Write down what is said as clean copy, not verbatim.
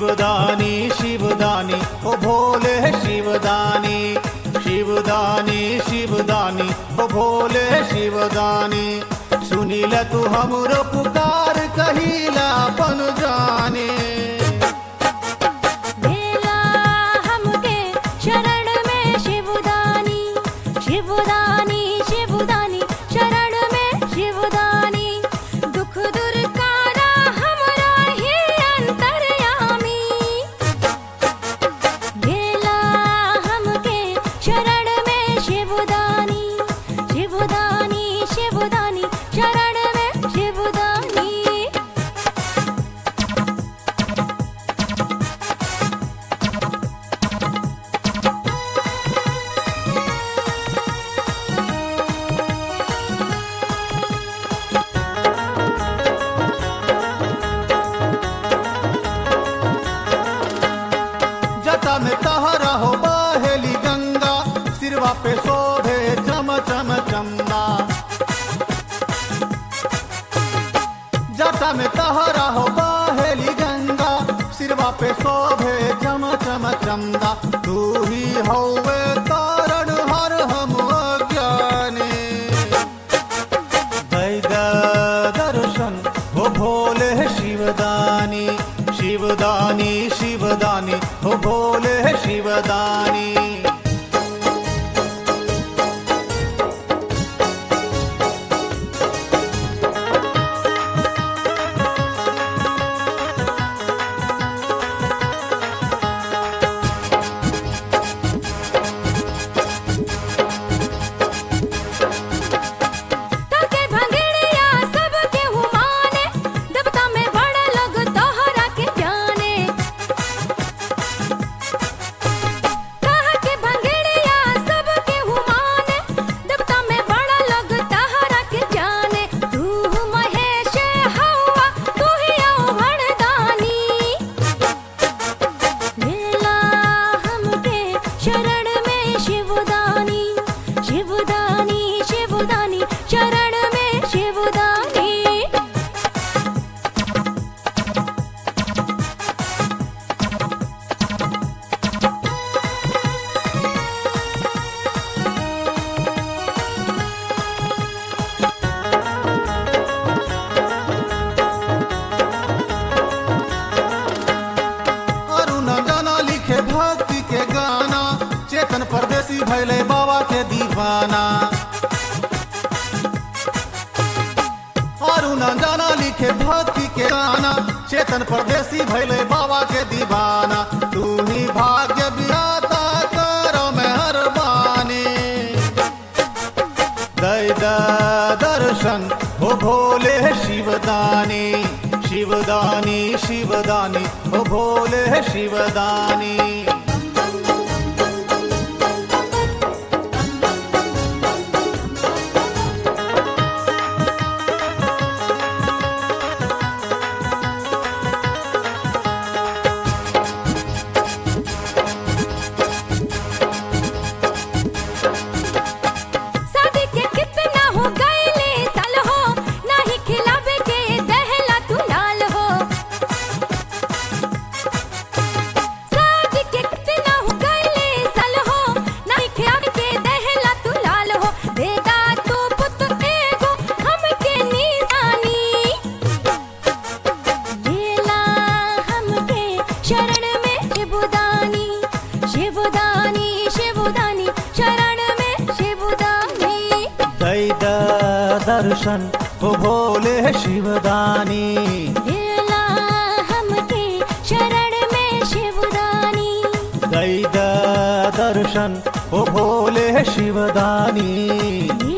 शिवदानी शिवदानी ओ भोले शिवदानी, शिवदानी शिवदानी ओ भोले शिवदानी। सुनील तू हमरो पुकार कहिला बन जाने। भेला हमके शरण में शिवदानी, शिवदानी शिवदानी शरण में शिवदानी। दुख दूर कारा हमरा ही अंतर्यामी। भेला हमके शरण में शिवदानी, शिवदानी शिवदानी शरण में शिवदानी। जटा में तहरा हो बहेली गंगा, सिरवा पे शोभे चम चम चंदा। जटा में तहरा हो बहेली गंगा, सिरवा पे शोभे चम चम चंदा। तू ही हौवे तारण हर हम अज्ञानी। दैद दर्शन हो भोले शिवदानी, शिवदानी शिवदानी हो भोले शिवदानी। ताके भंगड़िया सबके हुमाने, देवता में बड़ा लोग तोहरा के जाने। ताके भंगड़िया सबके हुमाने, देवता में बड़ा लोग तोहरा के जाने। तू महेश हवा तू ही वरदानी। भेला हमके शरण में शिवदानी, शिवदानी शिवदानी शरण में शिवदानी। अरुण जाना लिखे भक्ति के गाना, चेतन परदेसी भैले बाबा के दीवाना। अरुण जाना लिखे भक्ति के गाना, चेतन परदेसी भैले बाबा के दीवाना। तू ही भाग्य विधाता करो मेहरबानी। दैद दर्शन हो भोले शिवदानी, शिवदानी शिवदानी हो भोले शिवदानी। शादी के कितना हो गईले साल हो, नाही खिलावे के दहला तू लाल हो। शादी के कितना हो गईले साल हो, नाही खिलावे के दहला तू लाल हो। देदा तू पुत एगो हमके निशानी। भेला हमके शरण में शिवदानी, शिवदानी शिवदानी शरण में शिवदानी। दैद दर्शन हो भोले शिवदानी। भेला हमके शरण में शिवदानी, दैद दर्शन हो भोले शिवदानी।